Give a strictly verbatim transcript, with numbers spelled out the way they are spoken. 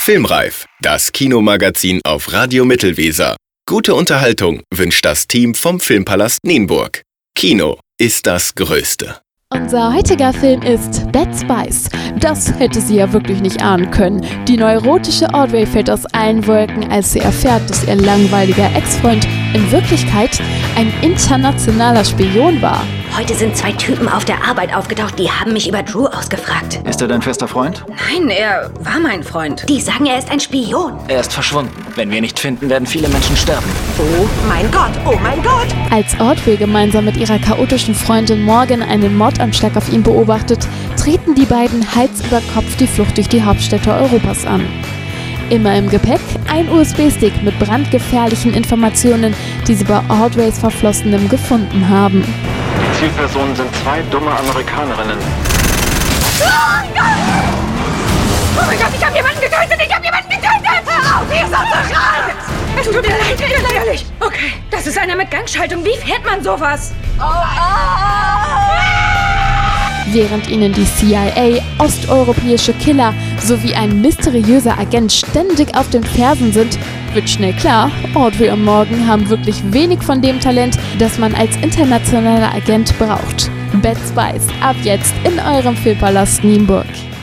Filmreif, das Kinomagazin auf Radio Mittelweser. Gute Unterhaltung wünscht das Team vom Filmpalast Nienburg. Kino ist das Größte. Unser heutiger Film ist Bad Spice. Das hätte sie ja wirklich nicht ahnen können. Die neurotische Audrey fällt aus allen Wolken, als sie erfährt, dass ihr langweiliger Ex-Freund in Wirklichkeit ein internationaler Spion war. Heute sind zwei Typen auf der Arbeit aufgetaucht, die haben mich über Drew ausgefragt. Ist er dein fester Freund? Nein, er war mein Freund. Die sagen, er ist ein Spion. Er ist verschwunden. Wenn wir ihn nicht finden, werden viele Menschen sterben. Oh mein Gott, oh mein Gott! Als Audrey gemeinsam mit ihrer chaotischen Freundin Morgan einen Mordanschlag auf ihn beobachtet, treten die beiden Hals über Kopf die Flucht durch die Hauptstädte Europas an. Immer im Gepäck ein U S B-Stick mit brandgefährlichen Informationen, die sie bei Audreys Verflossenem gefunden haben. Die Zielpersonen sind zwei dumme Amerikanerinnen. Oh mein Gott, ich hab jemanden getötet! Ich hab jemanden getötet! Hör auf, hier so zu schreien! Es tut mir leid, tut mir leid. Okay, das ist einer mit Gangschaltung. Wie fährt man sowas? Oh, oh. Während ihnen die C I A, osteuropäische Killer sowie ein mysteriöser Agent ständig auf den Fersen sind, wird schnell klar, Audrey und Morgan haben wirklich wenig von dem Talent, das man als internationaler Agent braucht. Bad Spice, ab jetzt in eurem Filmpalast Nienburg.